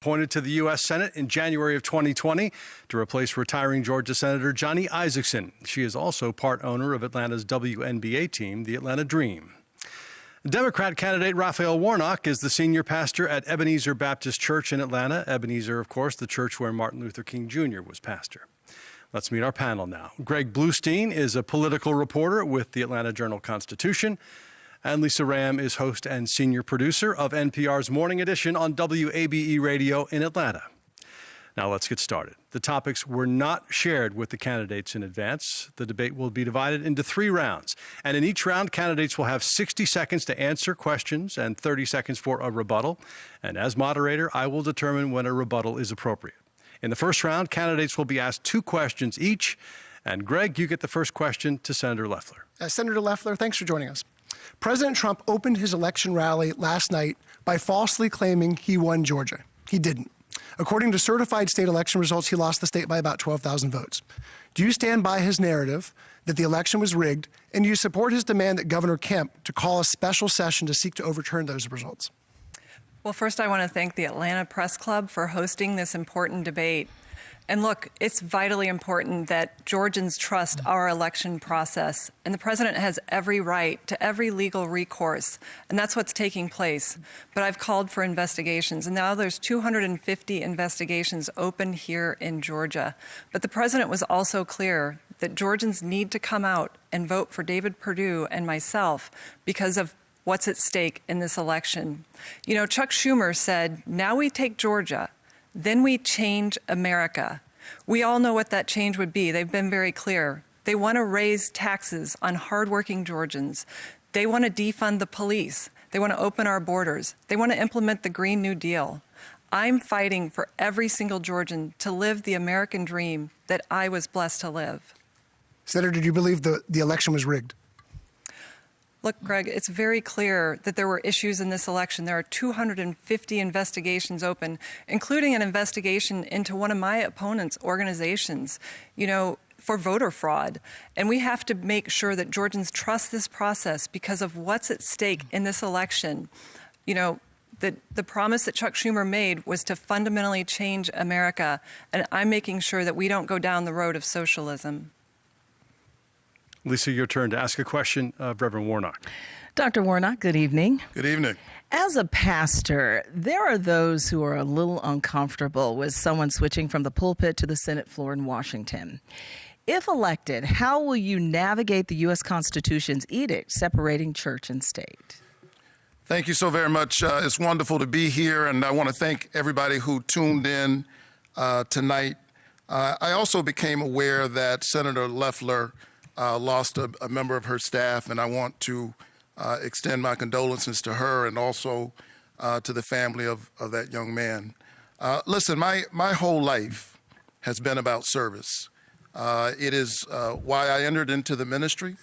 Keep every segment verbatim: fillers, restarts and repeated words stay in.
Appointed to the U S Senate in January of twenty twenty to replace retiring Georgia Senator Johnny Isakson. She is also part owner of Atlanta's W N B A team, the Atlanta Dream. Democrat candidate Raphael Warnock is the senior pastor at Ebenezer Baptist Church in Atlanta. Ebenezer, of course, the church where Martin Luther King Junior was pastor. Let's meet our panel now. Greg Bluestein is a political reporter with the Atlanta Journal-Constitution. And Lisa Ram is host and senior producer of N P R's Morning Edition on W A B E Radio in Atlanta. Now let's get started. The topics were not shared with the candidates in advance. The debate will be divided into three rounds. And in each round, candidates will have sixty seconds to answer questions and thirty seconds for a rebuttal. And as moderator, I will determine when a rebuttal is appropriate. In the first round, candidates will be asked two questions each. And Greg, you get the first question to Senator Loeffler. Uh, Senator Loeffler, thanks for joining us. President Trump opened his election rally last night by falsely claiming he won Georgia. He didn't. According to certified state election results, he lost the state by about twelve thousand votes. Do you stand by his narrative that the election was rigged, and do you support his demand that Governor Kemp to call a special session to seek to overturn those results? Well, first I want to thank the Atlanta Press Club for hosting this important debate. And look, it's vitally important that Georgians trust our election process, and the president has every right to every legal recourse, and that's what's taking place. But I've called for investigations, and now there's two hundred fifty investigations open here in Georgia. But the president was also clear that Georgians need to come out and vote for David Perdue and myself because of what's at stake in this election. You know, Chuck Schumer said, now we take Georgia, then we change America. We all know what that change would be. They've been very clear. They want to raise taxes on hardworking Georgians. They want to defund the police. They want to open our borders. They want to implement the Green New Deal. I'm fighting for every single Georgian to live the American dream that I was blessed to live. Senator, did you believe the, the election was rigged? Look, Greg, it's very clear that there were issues in this election. There are two hundred fifty investigations open, including an investigation into one of my opponent's organizations, you know, for voter fraud. And we have to make sure that Georgians trust this process because of what's at stake in this election. You know, the, the promise that Chuck Schumer made was to fundamentally change America, and I'm making sure that we don't go down the road of socialism. Lisa, your turn to ask a question of Reverend Warnock. Doctor Warnock, good evening. Good evening. As a pastor, there are those who are a little uncomfortable with someone switching from the pulpit to the Senate floor in Washington. If elected, how will you navigate the U S Constitution's edict separating church and state? Thank you so very much. Uh, it's wonderful to be here, and I want to thank everybody who tuned in uh, tonight. Uh, I also became aware that Senator Loeffler Uh, lost a, a member of her staff, and I want to uh, extend my condolences to her and also uh, to the family of, of that young man. Uh, listen, my, my whole life has been about service. Uh, it is uh, why I entered into the ministry,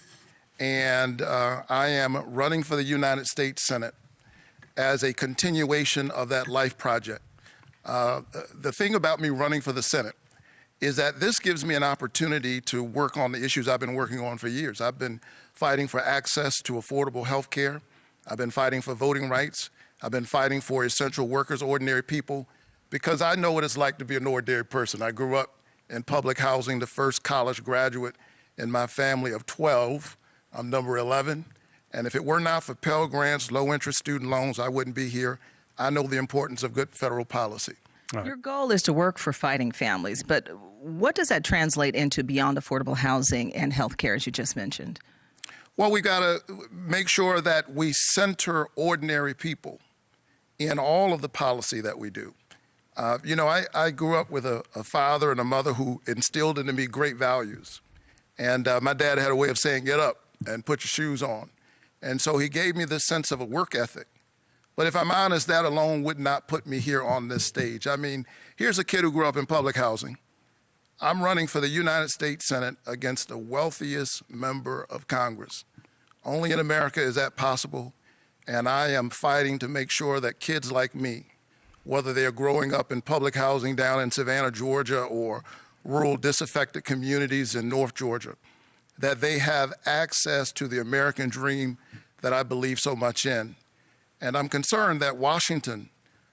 and uh, I am running for the United States Senate as a continuation of that life project. Uh, the thing about me running for the Senate is that this gives me an opportunity to work on the issues I've been working on for years. I've been fighting for access to affordable health care. I've been fighting for voting rights. I've been fighting for essential workers, ordinary people, because I know what it's like to be an ordinary person. I grew up in public housing, the first college graduate in my family of twelve. I'm number eleven. And if it were not for Pell Grants, low-interest student loans, I wouldn't be here. I know the importance of good federal policy. Right. Your goal is to work for fighting families, but what does that translate into beyond affordable housing and health care, as you just mentioned? Well, we got to make sure that we center ordinary people in all of the policy that we do. Uh, you know, I, I grew up with a, a father and a mother who instilled into me great values. And uh, my dad had a way of saying, get up and put your shoes on. And so he gave me this sense of a work ethic. But if I'm honest, that alone would not put me here on this stage. I mean, here's a kid who grew up in public housing. I'm running for the United States Senate against the wealthiest member of Congress. Only in America is that possible, and I am fighting to make sure that kids like me, whether they're growing up in public housing down in Savannah, Georgia, or rural disaffected communities in North Georgia, that they have access to the American dream that I believe so much in. And I'm concerned that Washington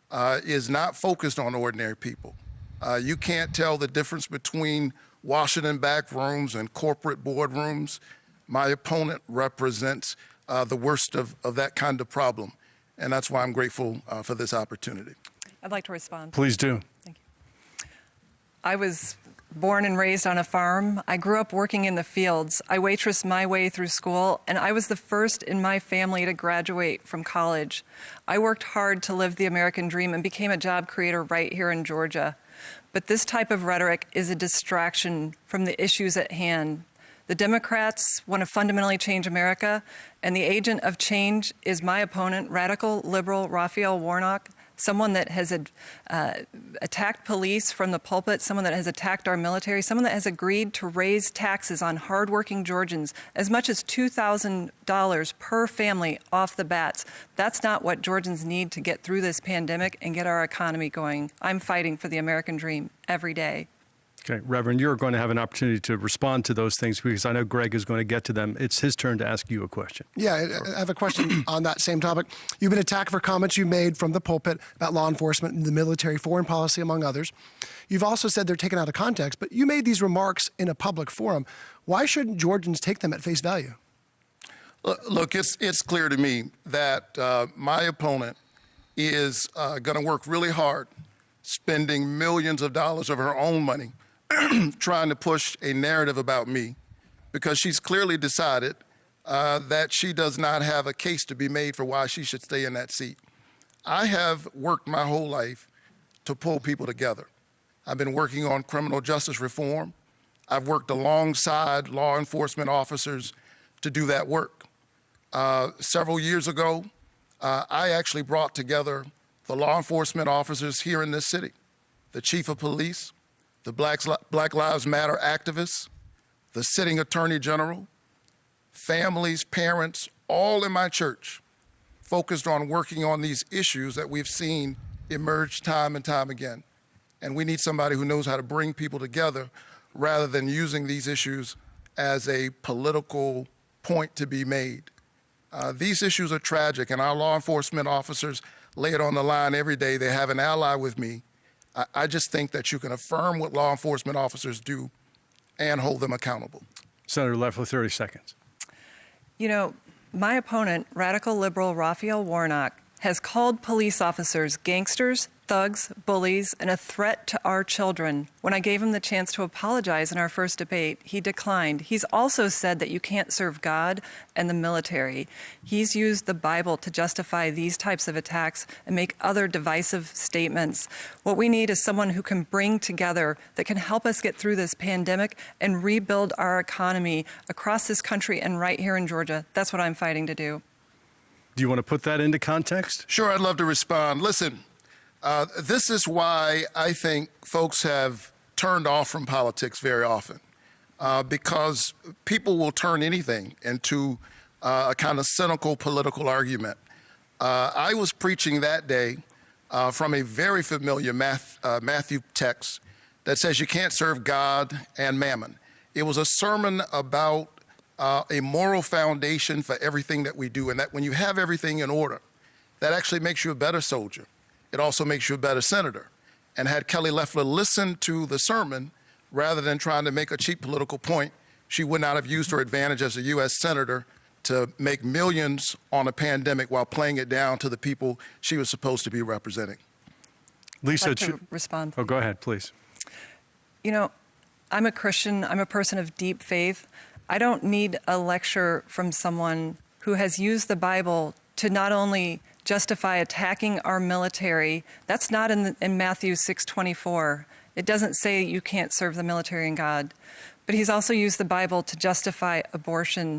uh, is not focused on ordinary people. Uh, you can't tell the difference between Washington back rooms and corporate boardrooms. My opponent represents uh, the worst of, of that kind of problem, and that's why I'm grateful uh, for this opportunity. I'd like to respond. Please do. Thank you. I was born and raised on a farm. I grew up working in the fields. I waitressed my way through school, and I was the first in my family to graduate from college. I worked hard to live the American dream and became a job creator right here in Georgia. But this type of rhetoric is a distraction from the issues at hand. The Democrats want to fundamentally change America, and the agent of change is my opponent, radical liberal Raphael Warnock, someone that has uh, attacked police from the pulpit, someone that has attacked our military, someone that has agreed to raise taxes on hardworking Georgians as much as two thousand dollars per family off the bats. That's not what Georgians need to get through this pandemic and get our economy going. I'm fighting for the American dream every day. Okay, Reverend, you're going to have an opportunity to respond to those things because I know Greg is going to get to them. It's his turn to ask you a question. Yeah, I I have a question on that same topic. You've been attacked for comments you made from the pulpit about law enforcement and the military, foreign policy, among others. You've also said they're taken out of context, but you made these remarks in a public forum. Why shouldn't Georgians take them at face value? Look, it's, it's clear to me that uh, my opponent is uh, going to work really hard, spending millions of dollars of her own money trying to push a narrative about me because she's clearly decided uh, that she does not have a case to be made for why she should stay in that seat. I have worked my whole life to pull people together. I've been working on criminal justice reform. I've worked alongside law enforcement officers to do that work. Uh, several years ago, uh, I actually brought together the law enforcement officers here in this city, the chief of police, the Black, Black Lives Matter activists, the sitting attorney general, families, parents, all in my church, focused on working on these issues that we've seen emerge time and time again. And we need somebody who knows how to bring people together rather than using these issues as a political point to be made. Uh, these issues are tragic, and our law enforcement officers lay it on the line every day. They have an ally with me. I just think that you can affirm what law enforcement officers do and hold them accountable. Senator Loeffler, thirty seconds. You know, my opponent, radical liberal Raphael Warnock, has called police officers gangsters, thugs, bullies, and a threat to our children. When I gave him the chance to apologize in our first debate, he declined. He's also said that you can't serve God and the military. He's used the Bible to justify these types of attacks and make other divisive statements. What we need is someone who can bring together, that can help us get through this pandemic and rebuild our economy across this country and right here in Georgia. That's what I'm fighting to do. Do you want to put that into context? Sure, I'd love to respond. Listen, uh, this is why I think folks have turned off from politics very often, uh, because people will turn anything into uh, a kind of cynical political argument. Uh, I was preaching that day uh, from a very familiar Math, uh, Matthew text that says you can't serve God and mammon. It was a sermon about Uh, a moral foundation for everything that we do, and that when you have everything in order, that actually makes you a better soldier. It also makes you a better senator. And had Kelly Loeffler listened to the sermon, rather than trying to make a cheap political point, she would not have used her advantage as a U S senator to make millions on a pandemic while playing it down to the people she was supposed to be representing. Lisa, I'd like to respond. Oh, go ahead, please. You know, I'm a Christian. I'm a person of deep faith. I don't need a lecture from someone who has used the Bible to not only justify attacking our military. That's not in, the, in Matthew six twenty-four. It doesn't say you can't serve the military and God. But he's also used the Bible to justify abortion.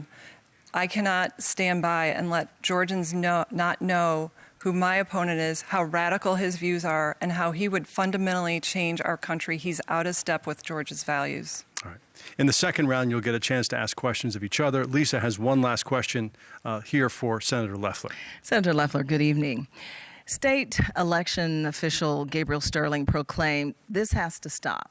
I cannot stand by and let Georgians know, not know who my opponent is, how radical his views are, and how he would fundamentally change our country. He's out of step with Georgia's values. All right. In the second round, you'll get a chance to ask questions of each other. Lisa has one last question uh, here for Senator Loeffler. Senator Loeffler, good evening. State election official Gabriel Sterling proclaimed this has to stop.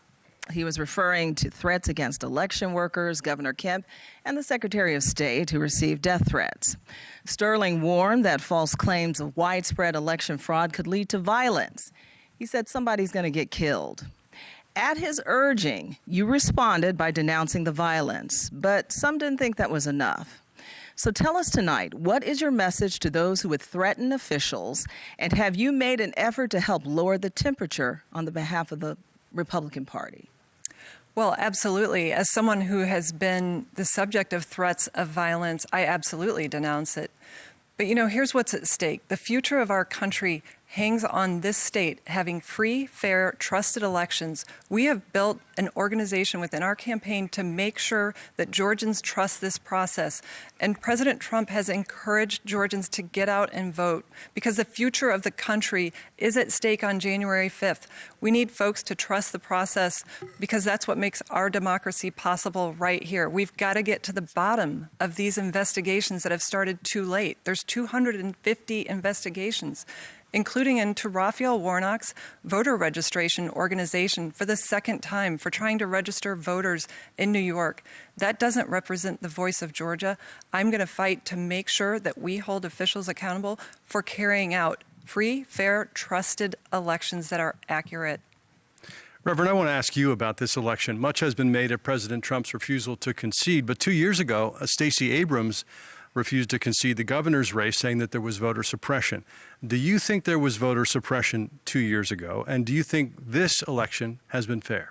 He was referring to threats against election workers, Governor Kemp, and the Secretary of State, who received death threats. Sterling warned that false claims of widespread election fraud could lead to violence. He said somebody's going to get killed. At his urging, you responded by denouncing the violence, but some didn't think that was enough. So tell us tonight, what is your message to those who would threaten officials, and have you made an effort to help lower the temperature on the behalf of the Republican Party? Well, absolutely. As someone who has been the subject of threats of violence, I absolutely denounce it. But you know, here's what's at stake. The future of our country hangs on this state having free, fair, trusted elections. We have built an organization within our campaign to make sure that Georgians trust this process. And President Trump has encouraged Georgians to get out and vote because the future of the country is at stake on January fifth. We need folks to trust the process because that's what makes our democracy possible right here. We've got to get to the bottom of these investigations that have started too late. There's two hundred fifty investigations, including into Raphael Warnock's voter registration organization for the second time for trying to register voters in New York. That doesn't represent the voice of Georgia. I'm going to fight to make sure that we hold officials accountable for carrying out free, fair, trusted elections that are accurate. Reverend, I want to ask you about this election. Much has been made of President Trump's refusal to concede, but two years ago, uh, Stacey Abrams refused to concede the governor's race, saying that there was voter suppression. Do you think there was voter suppression two years ago, and do you think this election has been fair?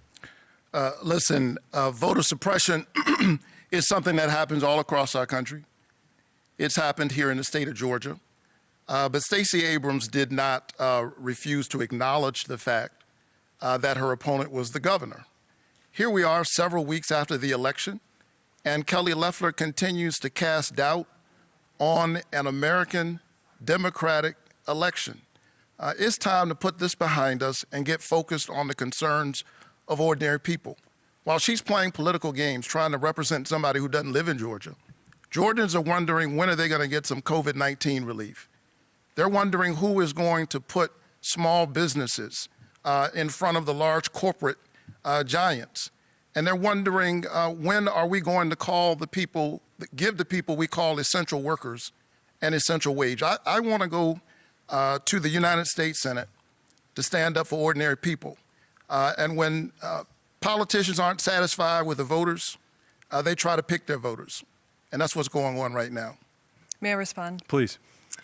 Uh, listen, uh, voter suppression is something that happens all across our country. It's happened here in the state of Georgia. Uh, but Stacey Abrams did not uh, refuse to acknowledge the fact uh, that her opponent was the governor. Here we are several weeks after the election, and Kelly Loeffler continues to cast doubt on an American democratic election. Uh, it's time to put this behind us and get focused on the concerns of ordinary people. While she's playing political games, trying to represent somebody who doesn't live in Georgia, Georgians are wondering when are they going to get some COVID nineteen relief. They're wondering who is going to put small businesses uh, in front of the large corporate uh, giants. And they're wondering uh, when are we going to call the people, give the people we call essential workers an essential wage. I, I want to go uh, to the United States Senate to stand up for ordinary people. Uh, and when uh, politicians aren't satisfied with the voters, uh, they try to pick their voters. And that's what's going on right now. May I respond? Please.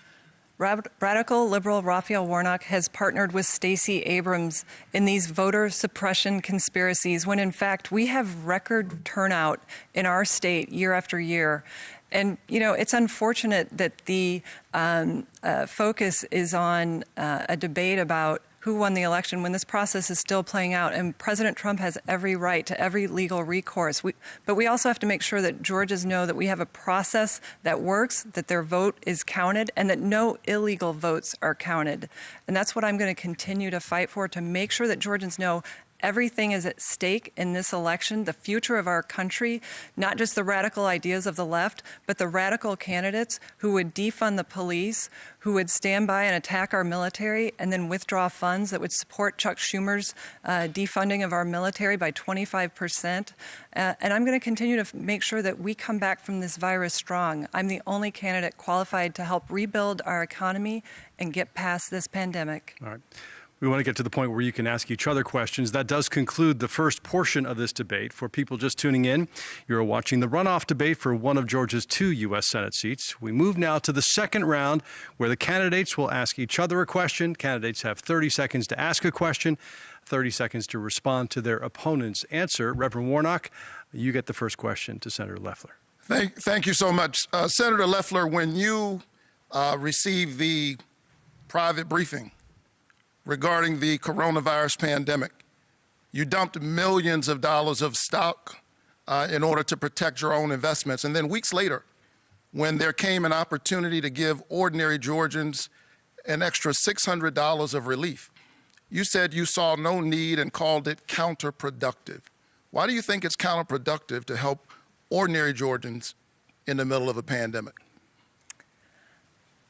Radical liberal Raphael Warnock has partnered with Stacey Abrams in these voter suppression conspiracies when, in fact, we have record turnout in our state year after year. And, you know, it's unfortunate that the um, uh, focus is on uh, a debate about who won the election when this process is still playing out. And President Trump has every right to every legal recourse. We, but we also have to make sure that Georgians know that we have a process that works, that their vote is counted, and that no illegal votes are counted. And that's what I'm going to continue to fight for, to make sure that Georgians know everything is at stake in this election, the future of our country, not just the radical ideas of the left, but the radical candidates who would defund the police, who would stand by and attack our military and then withdraw funds that would support Chuck Schumer's uh, defunding of our military by twenty-five percent. Uh, and I'm going to continue to f- make sure that we come back from this virus strong. I'm the only candidate qualified to help rebuild our economy and get past this pandemic. All right. We want to get to the point where you can ask each other questions. That does conclude the first portion of this debate. For people just tuning in, you're watching the runoff debate for one of Georgia's two U S Senate seats. We move now to the second round, where the candidates will ask each other a question. Candidates have thirty seconds to ask a question, thirty seconds to respond to their opponent's answer. Reverend Warnock, you get the first question to Senator Loeffler. Thank, thank you so much. Uh, Senator Loeffler, when you uh, received the private briefing regarding the coronavirus pandemic, you dumped millions of dollars of stock uh, in order to protect your own investments. And then weeks later, when there came an opportunity to give ordinary Georgians an extra six hundred dollars of relief, you said you saw no need and called it counterproductive. Why do you think it's counterproductive to help ordinary Georgians in the middle of a pandemic?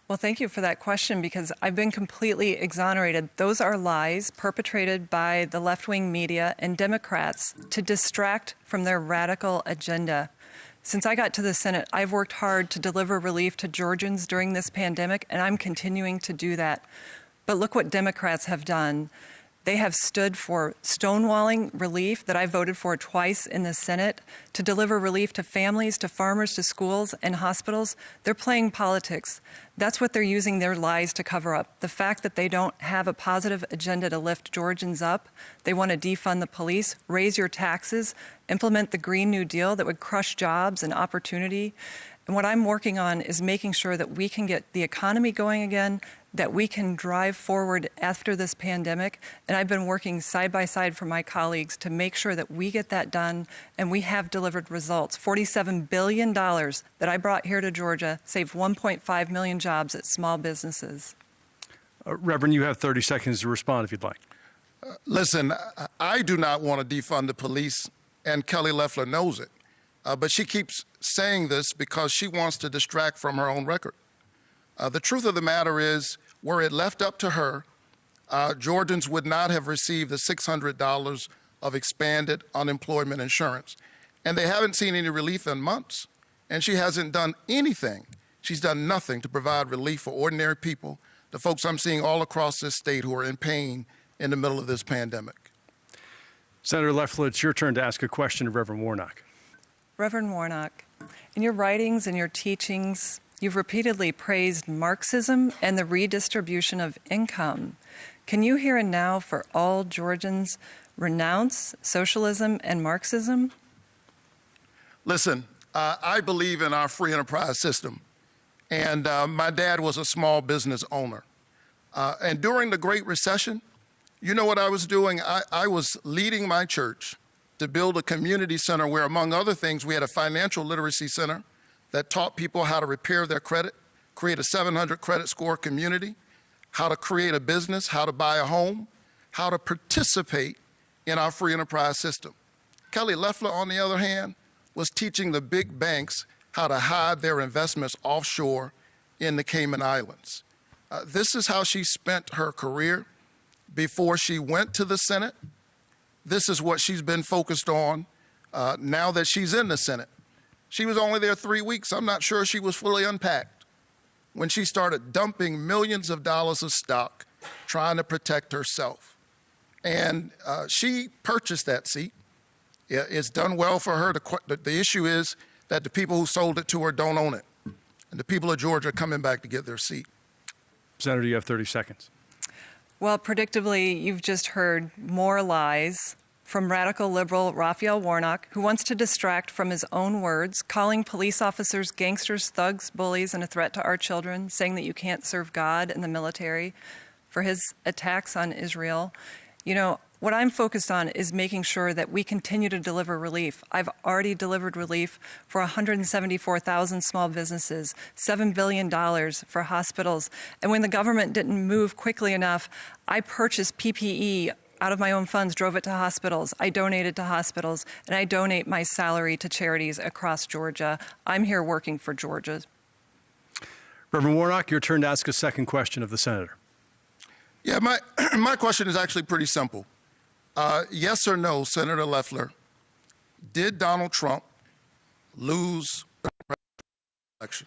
Well, thank you for that question, because I've been completely exonerated. Those are lies perpetrated by the left-wing media and Democrats to distract from their radical agenda. Since I got to the Senate, I've worked hard to deliver relief to Georgians during this pandemic, and I'm continuing to do that. But look what Democrats have done. They have stood for stonewalling relief that I voted for twice in the Senate to deliver relief to families, to farmers, to schools and hospitals. They're playing politics. That's what they're using their lies to cover up. The fact that they don't have a positive agenda to lift Georgians up. They want to defund the police, raise your taxes, implement the Green New Deal that would crush jobs and opportunity. And what I'm working on is making sure that we can get the economy going again, that we can drive forward after this pandemic. And I've been working side by side for my colleagues to make sure that we get that done, and we have delivered results. forty-seven billion dollars that I brought here to Georgia saved one point five million jobs at small businesses. Uh, Reverend, you have thirty seconds to respond if you'd like. Uh, listen, I do not want to defund the police, and Kelly Loeffler knows it. Uh, but she keeps saying this because she wants to distract from her own record. Uh, the truth of the matter is, were it left up to her, uh, Georgians would not have received the six hundred dollars of expanded unemployment insurance. And they haven't seen any relief in months. And she hasn't done anything. She's done nothing to provide relief for ordinary people, the folks I'm seeing all across this state who are in pain in the middle of this pandemic. Senator Loeffler, it's your turn to ask a question of Reverend Warnock. Reverend Warnock, in your writings and your teachings, you've repeatedly praised Marxism and the redistribution of income. Can you here and now, for all Georgians, renounce socialism and Marxism? Listen, uh, I believe in our free enterprise system. And uh, my dad was a small business owner. Uh, and during the Great Recession, you know what I was doing? I, I was leading my church to build a community center where, among other things, we had a financial literacy center that taught people how to repair their credit, create a seven hundred credit score community, how to create a business, how to buy a home, how to participate in our free enterprise system. Kelly Loeffler, on the other hand, was teaching the big banks how to hide their investments offshore in the Cayman Islands. Uh, this is how she spent her career before she went to the Senate. This is what she's been focused on uh, now that she's in the Senate. She was only there three weeks. I'm not sure she was fully unpacked when she started dumping millions of dollars of stock trying to protect herself. And uh, she purchased that seat. It's done well for her. The, the issue is that the people who sold it to her don't own it. And the people of Georgia are coming back to get their seat. Senator, you have thirty seconds. Well, predictably, you've just heard more lies from radical liberal Raphael Warnock, who wants to distract from his own words, calling police officers gangsters, thugs, bullies, and a threat to our children, saying that you can't serve God and the military, for his attacks on Israel. You know, what I'm focused on is making sure that we continue to deliver relief. I've already delivered relief for one hundred seventy-four thousand small businesses, seven billion dollars for hospitals. And when the government didn't move quickly enough, I purchased P P E out of my own funds, drove it to hospitals. I donated to hospitals, and I donate my salary to charities across Georgia. I'm here working for Georgia. Reverend Warnock, your turn to ask a second question of the senator. Yeah, my, my question is actually pretty simple. Uh, yes or no, Senator Loeffler, did Donald Trump lose the election?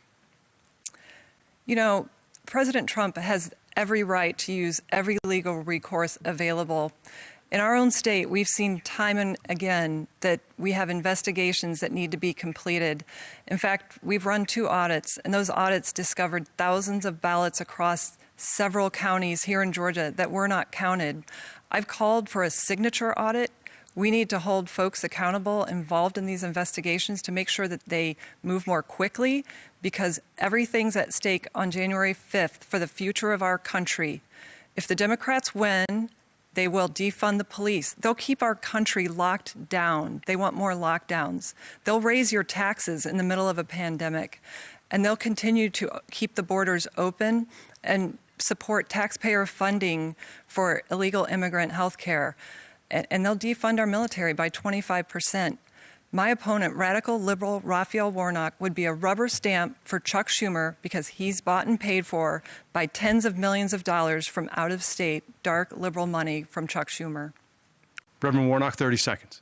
You know, President Trump has every right to use every legal recourse available. In our own state, we've seen time and again that we have investigations that need to be completed. In fact, we've run two audits, and those audits discovered thousands of ballots across several counties here in Georgia that were not counted. I've called for a signature audit. We need to hold folks accountable involved in these investigations to make sure that they move more quickly, because everything's at stake on January fifth for the future of our country. If the Democrats win, they will defund the police. They'll keep our country locked down. They want more lockdowns. They'll raise your taxes in the middle of a pandemic. And they'll continue to keep the borders open and support taxpayer funding for illegal immigrant health care. And they'll defund our military by twenty-five percent. My opponent, radical liberal Raphael Warnock, would be a rubber stamp for Chuck Schumer because he's bought and paid for by tens of millions of dollars from out-of-state dark liberal money from Chuck Schumer. Reverend Warnock, thirty seconds.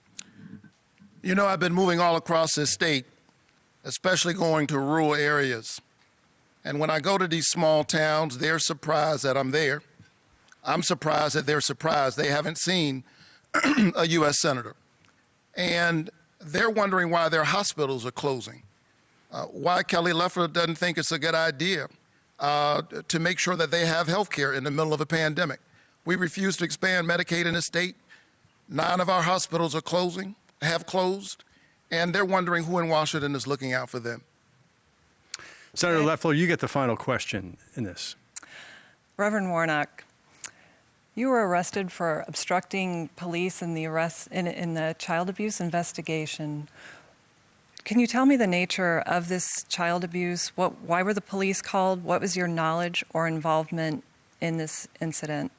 You know, I've been moving all across this state, especially going to rural areas. And when I go to these small towns, they're surprised that I'm there. I'm surprised that they're surprised they haven't seen a U S senator. And they're wondering why their hospitals are closing, uh, why Kelly Loeffler doesn't think it's a good idea uh, to make sure that they have health care in the middle of a pandemic. We refuse to expand Medicaid in the state. Nine of our hospitals are closing, have closed, and they're wondering who in Washington is looking out for them. Senator Loeffler, you get the final question in this. Reverend Warnock, you were arrested for obstructing police in the arrest in, in the child abuse investigation. Can you tell me the nature of this child abuse? What, why were the police called? What was your knowledge or involvement in this incident?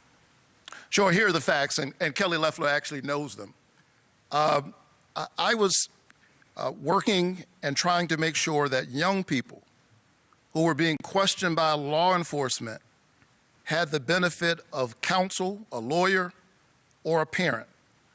Sure, here are the facts, and, and Kelly Loeffler actually knows them. Uh, I, I was uh, working and trying to make sure that young people who were being questioned by law enforcement had the benefit of counsel, a lawyer, or a parent.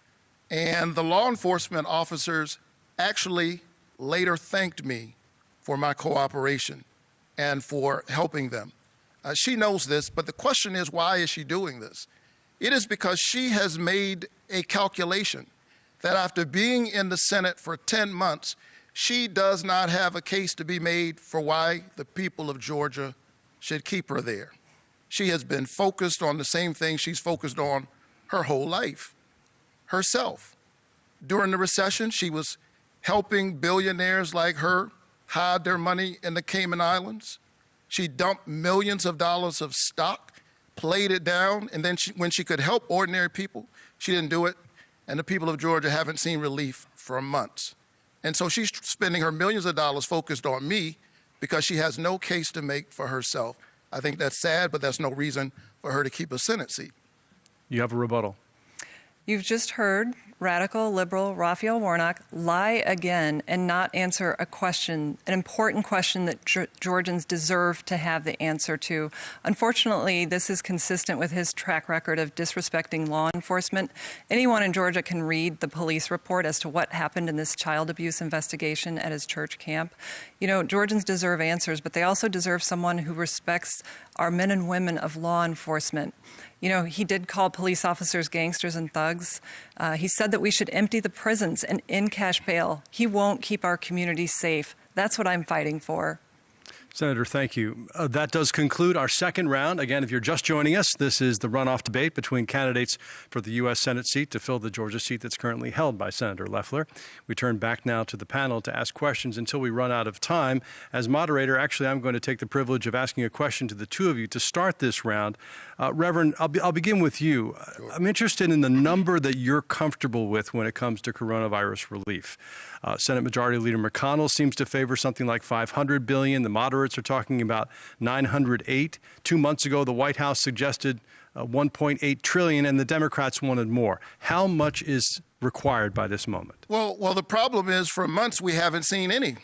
And the law enforcement officers actually later thanked me for my cooperation and for helping them. Uh, she knows this, but the question is, why is she doing this? It is because she has made a calculation that after being in the Senate for ten months, she does not have a case to be made for why the people of Georgia should keep her there. She has been focused on the same thing she's focused on her whole life, herself. During the recession, she was helping billionaires like her hide their money in the Cayman Islands. She dumped millions of dollars of stock, played it down, and then she, when she could help ordinary people, she didn't do it. And the people of Georgia haven't seen relief for months. And so she's spending her millions of dollars focused on me because she has no case to make for herself. I think that's sad, but that's no reason for her to keep a Senate seat. You have a rebuttal. You've just heard radical liberal Raphael Warnock lie again and not answer a question, an important question that Georgians deserve to have the answer to. Unfortunately, this is consistent with his track record of disrespecting law enforcement. Anyone in Georgia can read the police report as to what happened in this child abuse investigation at his church camp. You know, Georgians deserve answers, but they also deserve someone who respects our men and women of law enforcement. You know, he did call police officers gangsters and thugs. Uh, he said that we should empty the prisons and in cash bail. He won't keep our communities safe. That's what I'm fighting for. Senator, thank you. Uh, that does conclude our second round. Again, if you're just joining us, this is the runoff debate between candidates for the U S Senate seat to fill the Georgia seat that's currently held by Senator Loeffler. We turn back now to the panel to ask questions until we run out of time. As moderator, actually, I'm going to take the privilege of asking a question to the two of you to start this round. Uh, Reverend, I'll, be, I'll begin with you. Sure. I'm interested in the number that you're comfortable with when it comes to coronavirus relief. Uh, Senate Majority Leader McConnell seems to favor something like five hundred billion dollars. The moderates are talking about nine hundred eight. Two months ago, the White House suggested uh, one point eight trillion dollars, and the Democrats wanted more. How much is required by this moment? Well, well, the problem is for months we haven't seen any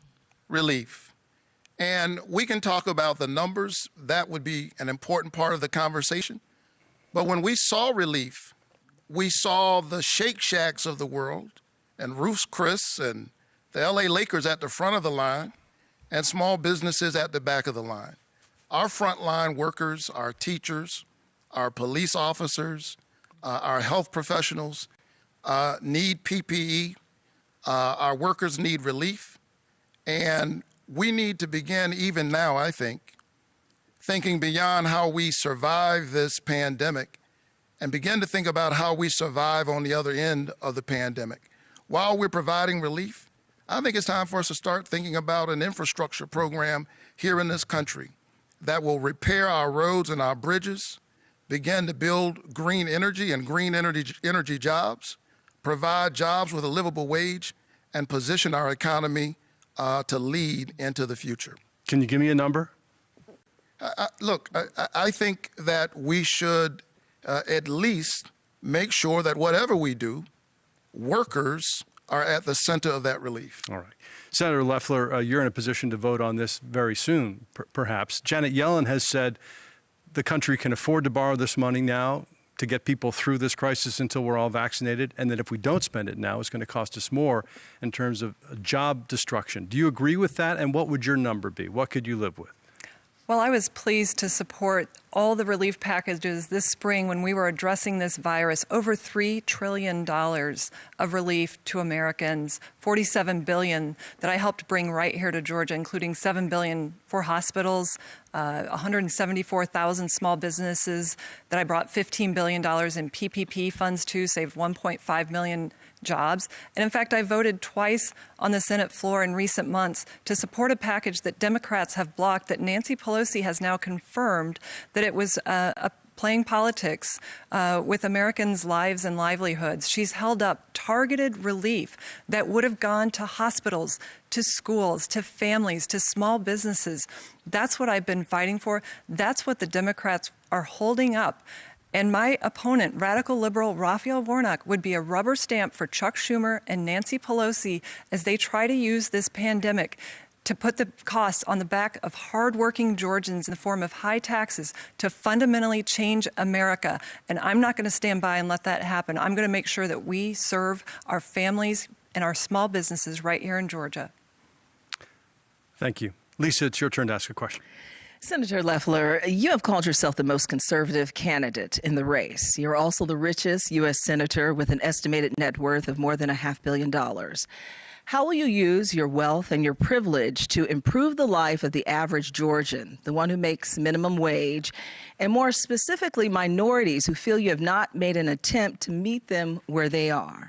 relief. And we can talk about the numbers. That would be an important part of the conversation. But when we saw relief, we saw the Shake Shacks of the world and Ruth's Chris and the L A Lakers at the front of the line and small businesses at the back of the line. Our frontline workers, our teachers, our police officers, uh, our health professionals uh, need P P E. Uh, our workers need relief. And we need to begin even now, I think, thinking beyond how we survive this pandemic and begin to think about how we survive on the other end of the pandemic. While we're providing relief, I think it's time for us to start thinking about an infrastructure program here in this country that will repair our roads and our bridges, begin to build green energy and green energy, energy jobs, provide jobs with a livable wage, and position our economy uh, to lead into the future. Can you give me a number? I, I, look, I, I think that we should uh, at least make sure that whatever we do, workers are at the center of that relief. All right. Senator Loeffler, uh, you're in a position to vote on this very soon, per perhaps. Janet Yellen has said the country can afford to borrow this money now to get people through this crisis until we're all vaccinated, and that if we don't spend it now, it's going to cost us more in terms of job destruction. Do you agree with that, and what would your number be? What could you live with? Well, I was pleased to support all the relief packages this spring when we were addressing this virus. Over three trillion dollars of relief to Americans, forty-seven billion dollars that I helped bring right here to Georgia, including seven billion dollars for hospitals, uh, one hundred seventy-four thousand small businesses that I brought fifteen billion dollars in P P P funds to, saved one point five million jobs. And in fact, I voted twice on the Senate floor in recent months to support a package that Democrats have blocked, that Nancy Pelosi has now confirmed that it was uh, a playing politics uh, with Americans' lives and livelihoods. She's held up targeted relief that would have gone to hospitals, to schools, to families, to small businesses. That's what I've been fighting for. That's what the Democrats are holding up. And my opponent, radical liberal Raphael Warnock, would be a rubber stamp for Chuck Schumer and Nancy Pelosi as they try to use this pandemic to put the costs on the back of hardworking Georgians in the form of high taxes to fundamentally change America. And I'm not going to stand by and let that happen. I'm going to make sure that we serve our families and our small businesses right here in Georgia. Thank you. Lisa, it's your turn to ask a question. Senator Loeffler, you have called yourself the most conservative candidate in the race. You're also the richest U S senator with an estimated net worth of more than a half billion dollars. How will you use your wealth and your privilege to improve the life of the average Georgian, the one who makes minimum wage, and more specifically, minorities who feel you have not made an attempt to meet them where they are?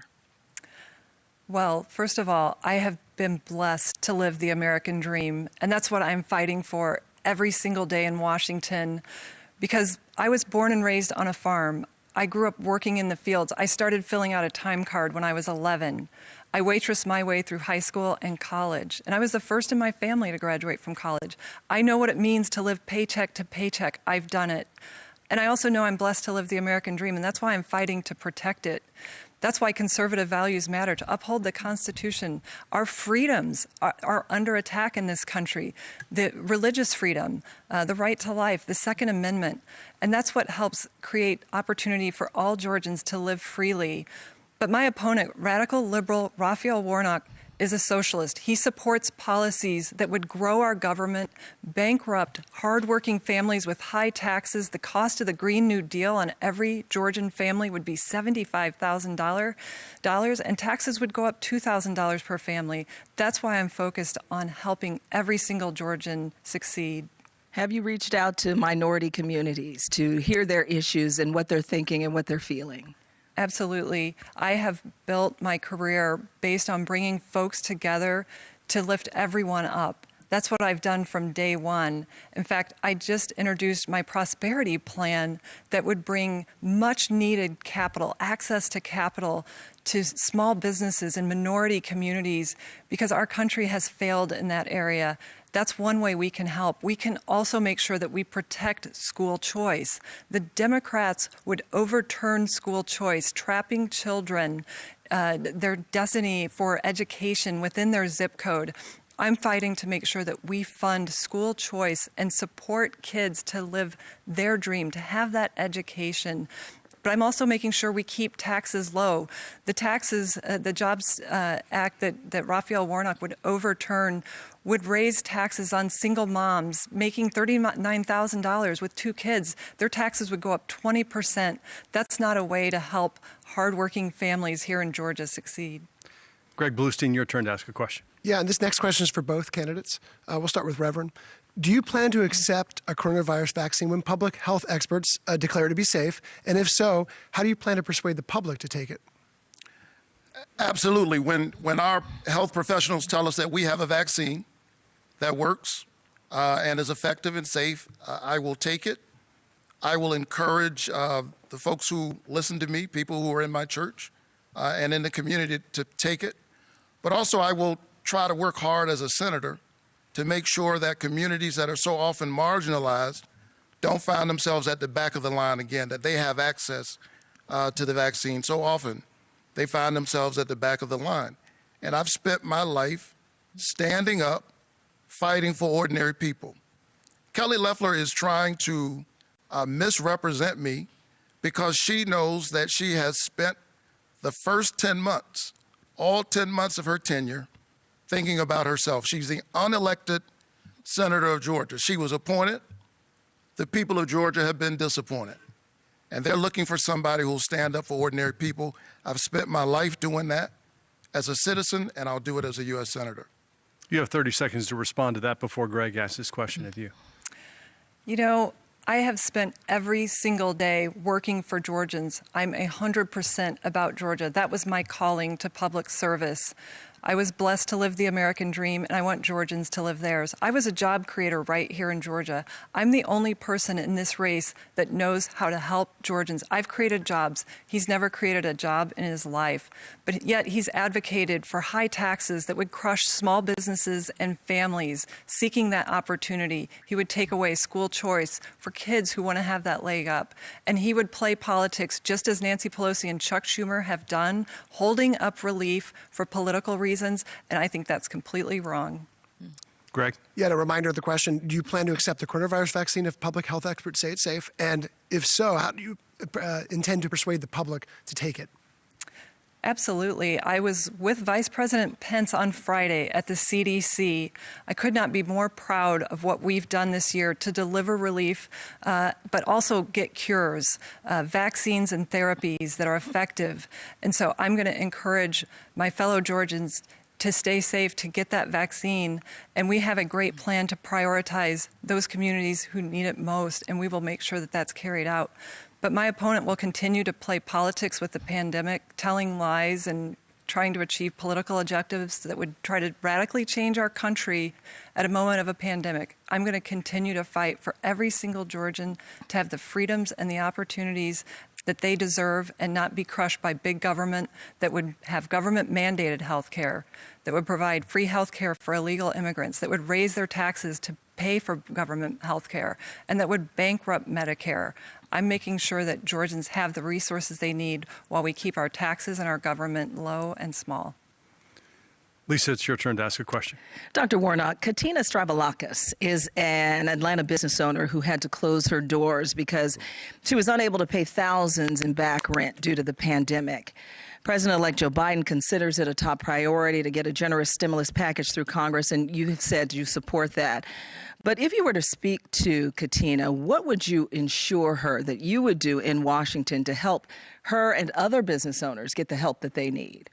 Well, first of all, I have been blessed to live the American dream, and that's what I'm fighting for every single day in Washington, because I was born and raised on a farm. I grew up working in the fields. I started filling out a time card when I was eleven. I waitressed my way through high school and college, and I was the first in my family to graduate from college. I know what it means to live paycheck to paycheck. I've done it. And I also know I'm blessed to live the American dream, and that's why I'm fighting to protect it. That's why conservative values matter, to uphold the Constitution. Our freedoms are, are under attack in this country. The religious freedom, uh, the right to life, the Second Amendment. And that's what helps create opportunity for all Georgians to live freely. But my opponent, radical liberal Raphael Warnock, is a socialist. He supports policies that would grow our government, bankrupt hardworking families with high taxes. The cost of the Green New Deal on every Georgian family would be seventy-five thousand dollars, and taxes would go up two thousand dollars per family. That's why I'm focused on helping every single Georgian succeed. Have you reached out to minority communities to hear their issues and what they're thinking and what they're feeling? Absolutely. I have built my career based on bringing folks together to lift everyone up. That's what I've done from day one. In fact, I just introduced my prosperity plan that would bring much needed capital, access to capital to small businesses and minority communities, because our country has failed in that area. That's one way we can help. We can also make sure that we protect school choice. The Democrats would overturn school choice, trapping children, uh, their destiny for education within their zip code. I'm fighting to make sure that we fund school choice and support kids to live their dream, to have that education. But I'm also making sure we keep taxes low. The taxes, uh, the Jobs uh, Act that, that Raphael Warnock would overturn would raise taxes on single moms making thirty-nine thousand dollars with two kids. Their taxes would go up twenty percent. That's not a way to help hardworking families here in Georgia succeed. Greg Bluestein, your turn to ask a question. Yeah, and this next question is for both candidates. Uh, we'll start with Reverend. Do you plan to accept a coronavirus vaccine when public health experts uh, declare it to be safe? And if so, how do you plan to persuade the public to take it? Absolutely. When, when our health professionals tell us that we have a vaccine that works uh, and is effective and safe, uh, I will take it. I will encourage uh, the folks who listen to me, people who are in my church uh, and in the community, to take it. But also I will try to work hard as a senator to make sure that communities that are so often marginalized don't find themselves at the back of the line again, that they have access uh, to the vaccine. So often they find themselves at the back of the line. and I've spent my life standing up, fighting for ordinary people. Kelly Loeffler is trying to uh, misrepresent me because she knows that she has spent the first ten months, all ten months of her tenure, thinking about herself. She's the unelected senator of Georgia. She was appointed. The people of Georgia have been disappointed. And they're looking for somebody who'll stand up for ordinary people. I've spent my life doing that as a citizen, and I'll do it as a U S Senator. You have thirty seconds to respond to that before Greg asks his question of you. You know, I have spent every single day working for Georgians. I'm one hundred percent about Georgia. That was my calling to public service. I was blessed to live the American dream, and I want Georgians to live theirs. I was a job creator right here in Georgia. I'm the only person in this race that knows how to help Georgians. I've created jobs. He's never created a job in his life, but yet he's advocated for high taxes that would crush small businesses and families seeking that opportunity. He would take away school choice for kids who want to have that leg up. And he would play politics just as Nancy Pelosi and Chuck Schumer have done, holding up relief for political reasons. And I think that's completely wrong. Greg? Yet a reminder of the question, do you plan to accept the coronavirus vaccine if public health experts say it's safe? And if so, how do you uh, intend to persuade the public to take it? Absolutely. I was with Vice President Pence on Friday at the C D C. I could not be more proud of what we've done this year to deliver relief, uh, but also get cures, uh, vaccines and therapies that are effective. And so I'm going to encourage my fellow Georgians to stay safe, to get that vaccine. And we have a great plan to prioritize those communities who need it most, and we will make sure that that's carried out. But my opponent will continue to play politics with the pandemic, telling lies and trying to achieve political objectives that would try to radically change our country at a moment of a pandemic. I'm going to continue to fight for every single Georgian to have the freedoms and the opportunities that they deserve and not be crushed by big government that would have government mandated health care, that would provide free health care for illegal immigrants, that would raise their taxes to pay for government health care, and that would bankrupt Medicare. I'm making sure that Georgians have the resources they need while we keep our taxes and our government low and small. Lisa, it's your turn to ask a question. Doctor Warnock, Katina Stravilakis is an Atlanta business owner who had to close her doors because she was unable to pay thousands in back rent due to the pandemic. President-elect Joe Biden considers it a top priority to get a generous stimulus package through Congress, and you have said you support that. But if you were to speak to Katina, what would you ensure her that you would do in Washington to help her and other business owners get the help that they need?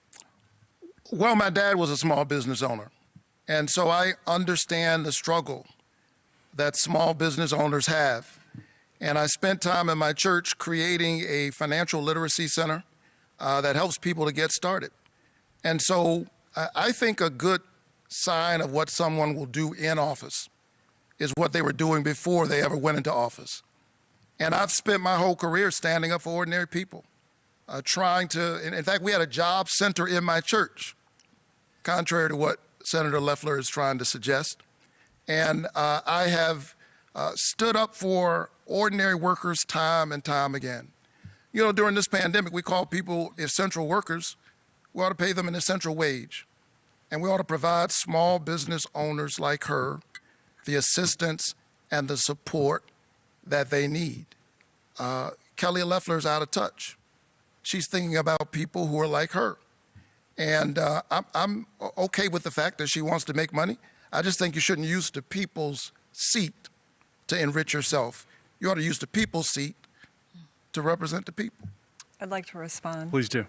Well, my dad was a small business owner, and so I understand the struggle that small business owners have. And I spent time in my church creating a financial literacy center uh, that helps people to get started. And so I, I think a good sign of what someone will do in office is what they were doing before they ever went into office. And I've spent my whole career standing up for ordinary people, uh, trying to, in, in fact, we had a job center in my church, contrary to what Senator Loeffler is trying to suggest. And uh, I have uh, stood up for ordinary workers time and time again. You know, during this pandemic, we call people essential workers. We ought to pay them an essential wage. And we ought to provide small business owners like her the assistance and the support that they need. Uh, Kelly Loeffler's out of touch. She's thinking about people who are like her. And uh, I'm, I'm okay with the fact that she wants to make money. I just think you shouldn't use the people's seat to enrich yourself. You ought to use the people's seat to represent the people. I'd like to respond. Please do.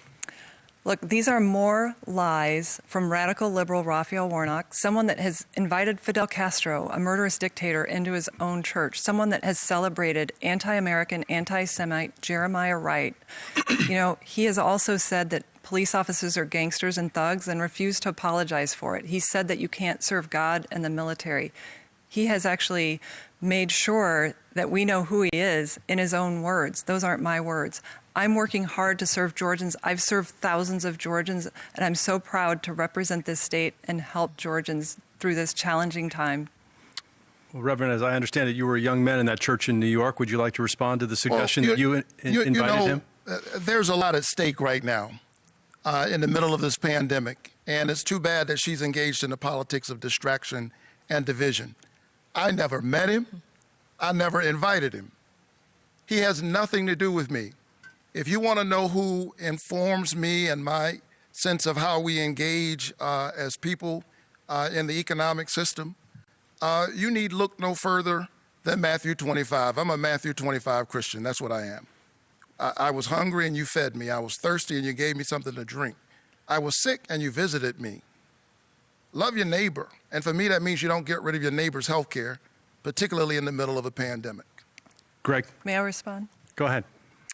Look, these are more lies from radical liberal Raphael Warnock, someone that has invited Fidel Castro, a murderous dictator, into his own church, someone that has celebrated anti-American, anti-Semite Jeremiah Wright. You know, he has also said that police officers are gangsters and thugs and refused to apologize for it. He said that you can't serve God and the military. He has actually made sure that we know who he is in his own words. Those aren't my words. I'm working hard to serve Georgians. I've served thousands of Georgians, and I'm so proud to represent this state and help Georgians through this challenging time. Well, Reverend, as I understand it, you were a young man in that church in New York. Would you like to respond to the suggestion well, that you, in, you invited you know, him? Uh, there's a lot at stake right now. uh, in the middle of this pandemic. And it's too bad that she's engaged in the politics of distraction and division. I never met him. I never invited him. He has nothing to do with me. If you want to know who informs me and my sense of how we engage uh, as people uh, in the economic system, uh, you need look no further than Matthew twenty-five. I'm a Matthew twenty-five Christian. That's what I am. I, I was hungry and you fed me. I was thirsty and you gave me something to drink. I was sick and you visited me. Love your neighbor. And for me, that means you don't get rid of your neighbor's health care, particularly in the middle of a pandemic. Greg, May I respond? go ahead.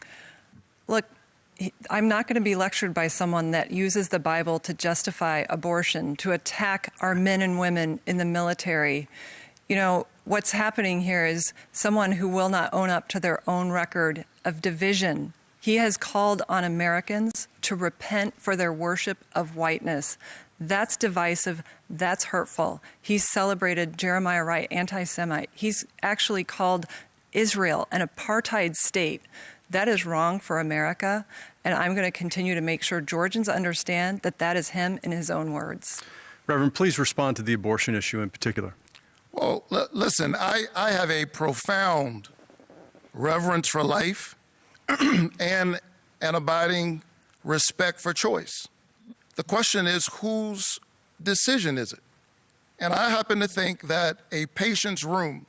Look, he- I'm not going to be lectured by someone that uses the Bible to justify abortion, to attack our men and women in the military. You know, what's happening here is someone who will not own up to their own record of division. He has called on Americans to repent for their worship of whiteness. That's divisive. That's hurtful. He's celebrated Jeremiah Wright, anti-Semite. He's actually called Israel an apartheid state. That is wrong for America, and I'm going to continue to make sure Georgians understand that that is him in his own words. Reverend, please respond to the abortion issue in particular. Well, l- listen, I, I have a profound reverence for life and an abiding respect for choice. The question is, whose decision is it? And I happen to think that a patient's room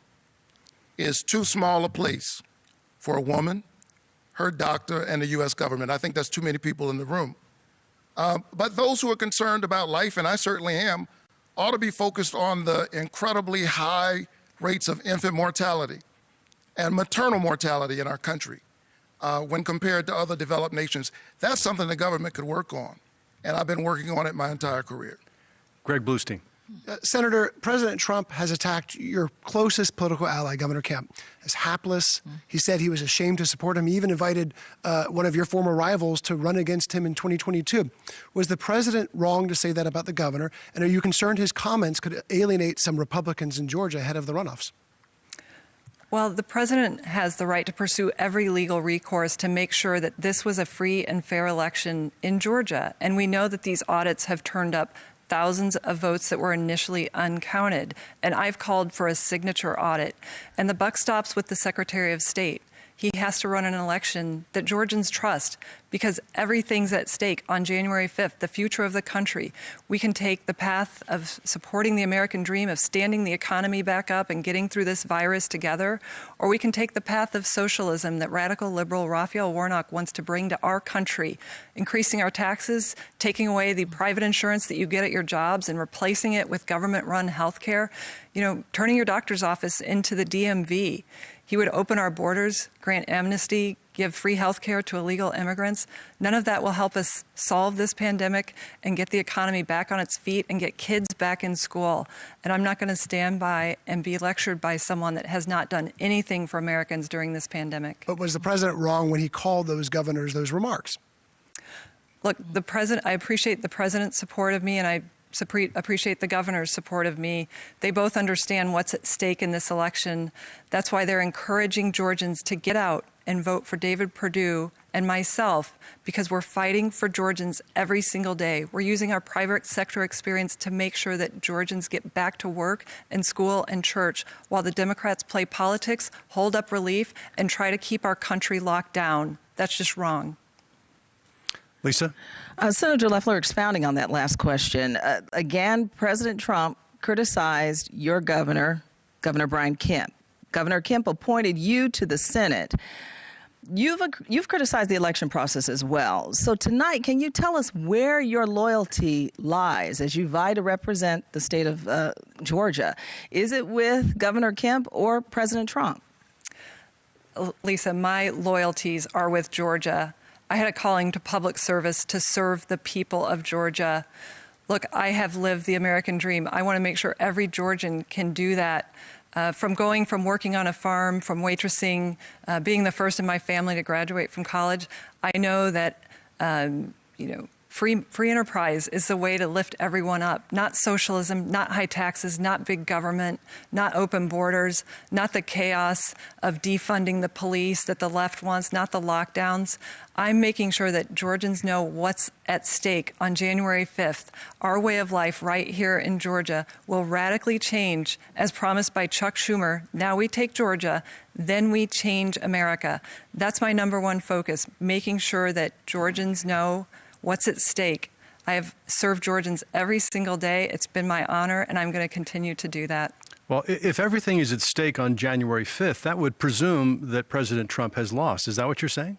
is too small a place for a woman, her doctor, and the U S government. I think that's too many people in the room. Uh, but those who are concerned about life, and I certainly am, ought to be focused on the incredibly high rates of infant mortality and maternal mortality in our country uh, when compared to other developed nations. That's something the government could work on, and I've been working on it my entire career. Greg Bluestein. Uh, Senator, President Trump has attacked your closest political ally, Governor Kemp, as hapless. He said he was ashamed to support him. He even invited uh, one of your former rivals to run against him in twenty twenty-two. Was the president wrong to say that about the governor? And are you concerned his comments could alienate some Republicans in Georgia ahead of the runoffs? Well, the president has the right to pursue every legal recourse to make sure that this was a free and fair election in Georgia. And we know that these audits have turned up thousands of votes that were initially uncounted. And I've called for a signature audit. And the buck stops with the Secretary of State. He has to run an election that Georgians trust, because everything's at stake on January fifth, the future of the country. We can take the path of supporting the American dream, of standing the economy back up and getting through this virus together, or we can take the path of socialism that radical liberal Raphael Warnock wants to bring to our country, increasing our taxes, taking away the private insurance that you get at your jobs and replacing it with government-run health care, you know, turning your doctor's office into the D M V. He would open our borders, grant amnesty, give free health care to illegal immigrants. None of that will help us solve this pandemic and get the economy back on its feet and get kids back in school. And I'm not going to stand by and be lectured by someone that has not done anything for Americans during this pandemic. But was the president wrong when he called those governors those remarks? Look, the president, I appreciate the president's support of me, and I appreciate the governor's support of me. They both understand what's at stake in this election. That's why they're encouraging Georgians to get out and vote for David Perdue and myself, because we're fighting for Georgians every single day. We're using our private sector experience to make sure that Georgians get back to work and school and church, while the Democrats play politics, hold up relief, and try to keep our country locked down. That's just wrong. Lisa? Uh, Senator Loeffler, expounding on that last question, uh, again, President Trump criticized your governor, Governor Brian Kemp. Governor Kemp appointed you to the Senate. You've you've criticized the election process as well. So tonight, can you tell us where your loyalty lies as you vie to represent the state of uh, Georgia? Is it with Governor Kemp or President Trump? Lisa, my loyalties are with Georgia. I had a calling to public service to serve the people of Georgia. Look, I have lived the American dream. I want to make sure every Georgian can do that. Uh, from going from working on a farm, from waitressing, uh, being the first in my family to graduate from college, I know that um, you know Free, free enterprise is the way to lift everyone up, not socialism, not high taxes, not big government, not open borders, not the chaos of defunding the police that the left wants, not the lockdowns. I'm making sure that Georgians know what's at stake on January fifth. Our way of life right here in Georgia will radically change, as promised by Chuck Schumer. Now we take Georgia, then we change America. That's my number one focus, making sure that Georgians know what's at stake. I have served Georgians every single day. It's been my honor, and I'm going to continue to do that. Well, if everything is at stake on January fifth, that would presume that President Trump has lost. Is that what you're saying?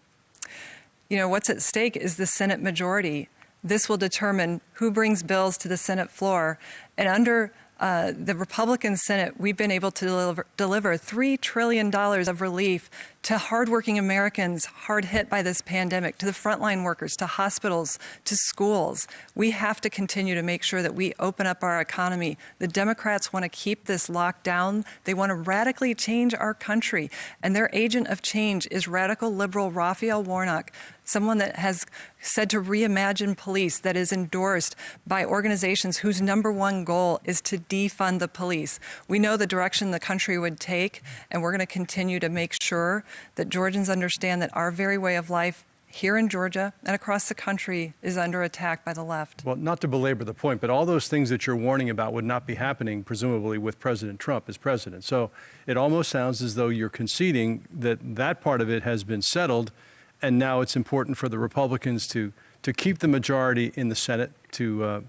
You know, what's at stake is the Senate majority. This will determine who brings bills to the Senate floor. And under uh, the Republican Senate, we've been able to deliver, deliver three trillion dollars of relief to hardworking Americans hard hit by this pandemic, to the frontline workers, to hospitals, to schools. We have to continue to make sure that we open up our economy. The Democrats want to keep this locked down. They want to radically change our country. And their agent of change is radical liberal Raphael Warnock, someone that has said to reimagine police, that is endorsed by organizations whose number one goal is to defund the police. We know the direction the country would take, and we're going to continue to make sure that Georgians understand that our very way of life here in Georgia and across the country is under attack by the left. Well, not to belabor the point, but all those things that you're warning about would not be happening, presumably, with President Trump as president. So it almost sounds as though you're conceding that that part of it has been settled, and now it's important for the Republicans to, to keep the majority in the Senate to, uh,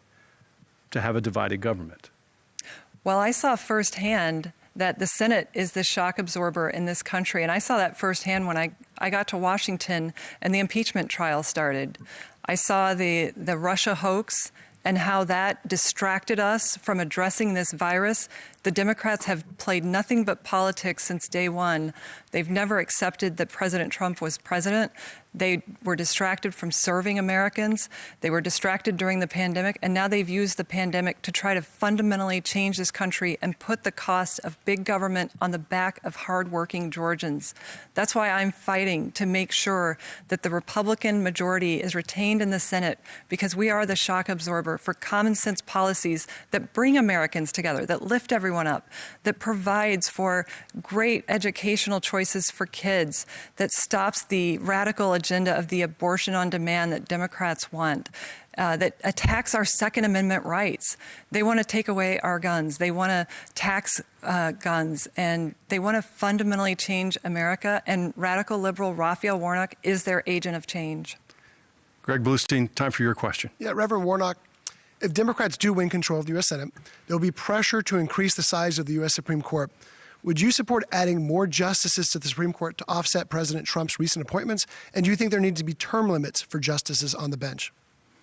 to have a divided government. Well, I saw firsthand that the Senate is the shock absorber in this country. And I saw that firsthand when I, I got to Washington and the impeachment trial started. I saw the, the Russia hoax and how that distracted us from addressing this virus. The Democrats have played nothing but politics since day one. They've never accepted that President Trump was president. They were distracted from serving Americans. They were distracted during the pandemic, and now they've used the pandemic to try to fundamentally change this country and put the cost of big government on the back of hardworking Georgians. That's why I'm fighting to make sure that the Republican majority is retained in the Senate, because we are the shock absorber for common sense policies that bring Americans together, that lift everyone up, that provides for great educational choices for kids, that stops the radical agenda of the abortion on demand that Democrats want, uh, that attacks our Second Amendment rights. They want to take away our guns. They want to tax uh, guns, and they want to fundamentally change America, and radical liberal Raphael Warnock is their agent of change. Greg Bluestein, time for your question. Yeah, Reverend Warnock, if Democrats do win control of the U S Senate, there'll be pressure to increase the size of the U S Supreme Court. Would you support adding more justices to the Supreme Court to offset President Trump's recent appointments? And do you think there needs to be term limits for justices on the bench?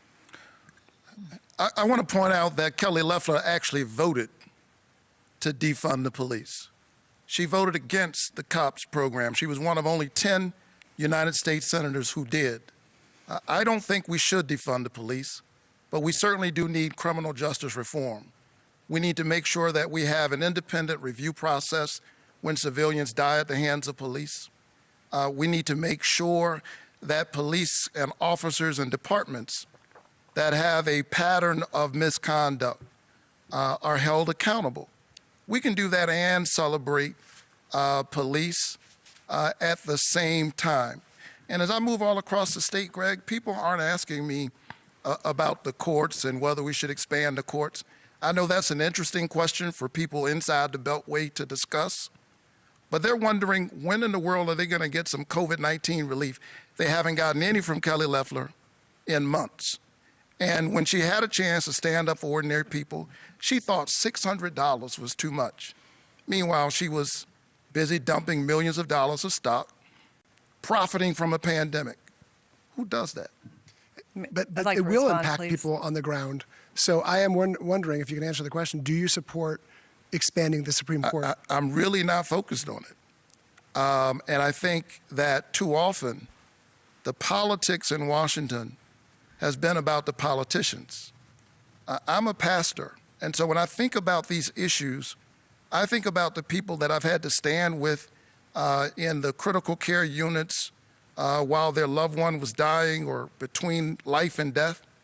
I, I want to point out that Kelly Loeffler actually voted to defund the police. She voted against the COPS program. She was one of only ten United States senators who did. Uh, I don't think we should defund the police, but we certainly do need criminal justice reform. We need to make sure that we have an independent review process when civilians die at the hands of police. Uh, we need to make sure that police and officers and departments that have a pattern of misconduct uh, are held accountable. We can do that and celebrate uh, police uh, at the same time. And as I move all across the state, Greg, people aren't asking me uh, about the courts and whether we should expand the courts. I know that's an interesting question for people inside the Beltway to discuss, but they're wondering when in the world are they going to get some COVID nineteen relief? They haven't gotten any from Kelly Loeffler in months. And when she had a chance to stand up for ordinary people, she thought six hundred dollars was too much. Meanwhile, she was busy dumping millions of dollars of stock, profiting from a pandemic. Who does that? But, but like it will respond, impact please. people on the ground. So I am won- wondering if you can answer the question, do you support expanding the Supreme Court? I, I, I'm really not focused on it. Um, and I think that too often the politics in Washington has been about the politicians. Uh, I'm a pastor, and so when I think about these issues, I think about the people that I've had to stand with uh, in the critical care units uh, while their loved one was dying or between life and death.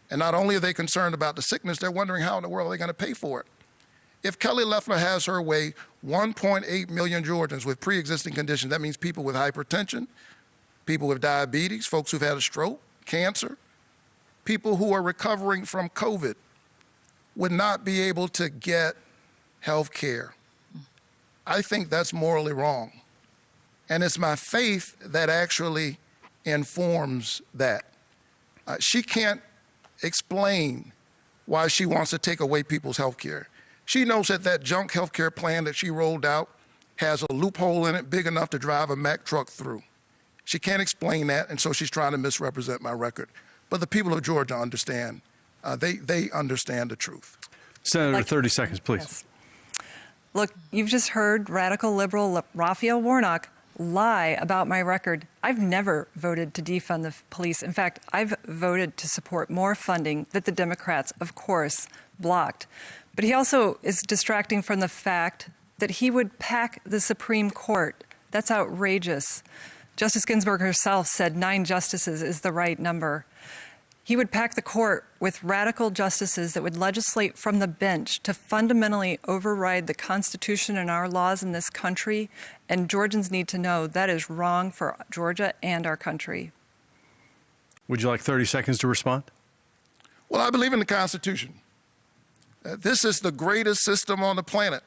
And not only are they concerned about the sickness, they're wondering how in the world are they going to pay for it. If Kelly Loeffler has her way, one point eight million Georgians with pre-existing conditions, that means people with hypertension, people with diabetes, folks who've had a stroke, cancer, people who are recovering from COVID, would not be able to get health care. I think that's morally wrong. And it's my faith that actually informs that. Uh, she can't explain why she wants to take away people's health care. She knows that that junk health care plan that she rolled out has a loophole in it big enough to drive a Mack truck through. She can't explain that, and so she's trying to misrepresent my record. But the people of Georgia understand. Uh, they, they understand the truth. Senator, Like- thirty seconds, please. Yes. Look, you've just heard radical liberal Raphael Warnock lie about my record. I've never voted to defund the police. In fact, I've voted to support more funding that the Democrats, of course, blocked. But he also is distracting from the fact that he would pack the Supreme Court. That's outrageous. Justice Ginsburg herself said nine justices is the right number. He would pack the court with radical justices that would legislate from the bench to fundamentally override the Constitution and our laws in this country. And Georgians need to know that is wrong for Georgia and our country. Would you like thirty seconds to respond? Well, I believe in the Constitution. Uh, this is the greatest system on the planet.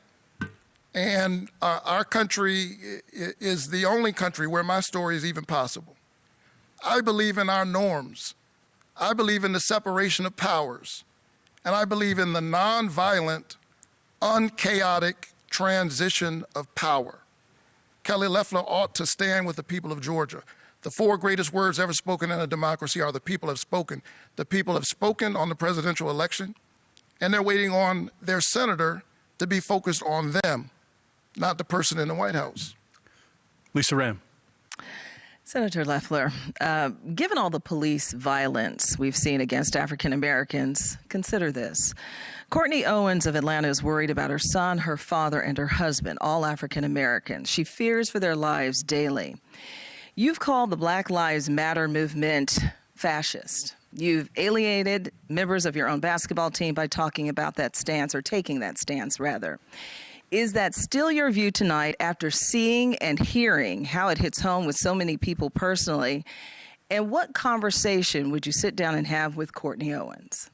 And uh, our country is the only country where my story is even possible. I believe in our norms. I believe in the separation of powers. And I believe in the nonviolent, unchaotic transition of power. Kelly Loeffler ought to stand with the people of Georgia. The four greatest words ever spoken in a democracy are the people have spoken. The people have spoken on the presidential election, and they're waiting on their senator to be focused on them, not the person in the White House. Lisa Ram. Senator Loeffler, uh, given all the police violence we've seen against African Americans, consider this. Courtney Owens of Atlanta is worried about her son, her father, and her husband, all African Americans. She fears for their lives daily. You've called the Black Lives Matter movement fascist. You've alienated members of your own basketball team by talking about that stance, or taking that stance, rather. Is that still your view tonight after seeing and hearing how it hits home with so many people personally? And what conversation would you sit down and have with Courtney Owens?